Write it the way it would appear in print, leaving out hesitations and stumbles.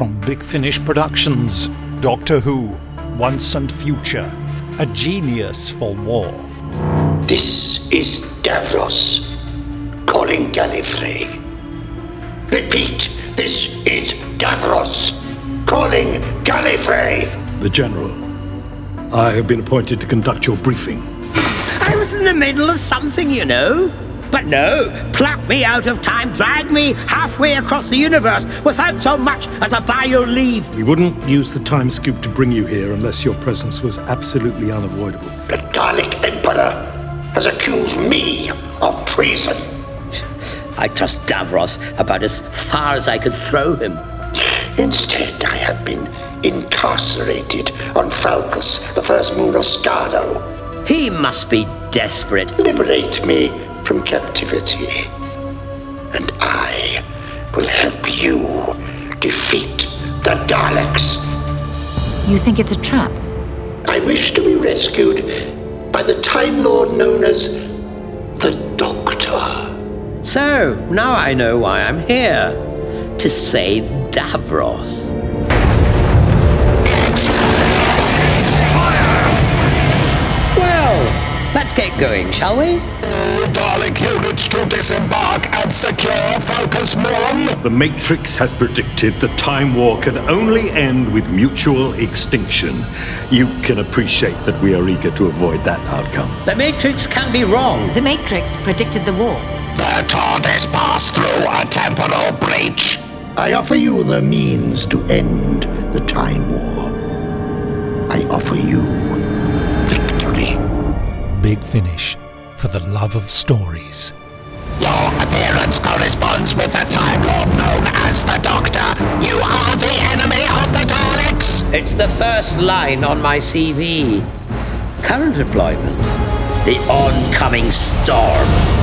From Big Finish Productions, Doctor Who, Once and Future, a genius for war. This is Davros, calling Gallifrey. Repeat, this is Davros, calling Gallifrey. The General. I have been appointed to conduct your briefing. I was in the middle of something, you know. But no, pluck me out of time, drag me halfway across the universe without so much as a by your leave. We wouldn't use the time scoop to bring you here unless your presence was absolutely unavoidable. The Dalek Emperor has accused me of treason. I trust Davros about as far as I could throw him. Instead, I have been incarcerated on Falcus, the first moon of Skaro. He must be desperate. Liberate me from captivity, and I will help you defeat the Daleks. You think it's a trap? I wish to be rescued by the Time Lord known as the Doctor. So, now I know why I'm here. To save Davros. Well, let's get going, shall we? Dalek units to disembark and secure Falcus Moon. The Matrix has predicted the Time War can only end with mutual extinction. You can appreciate that we are eager to avoid that outcome. The Matrix can be wrong. The Matrix predicted the war. The TARDIS passed through a temporal breach. I offer you the means to end the Time War. I offer you victory. Big Finish, for the love of stories. Your appearance corresponds with the Time Lord known as the Doctor. You are the enemy of the Daleks. It's the first line on my CV. Current employment. The oncoming storm.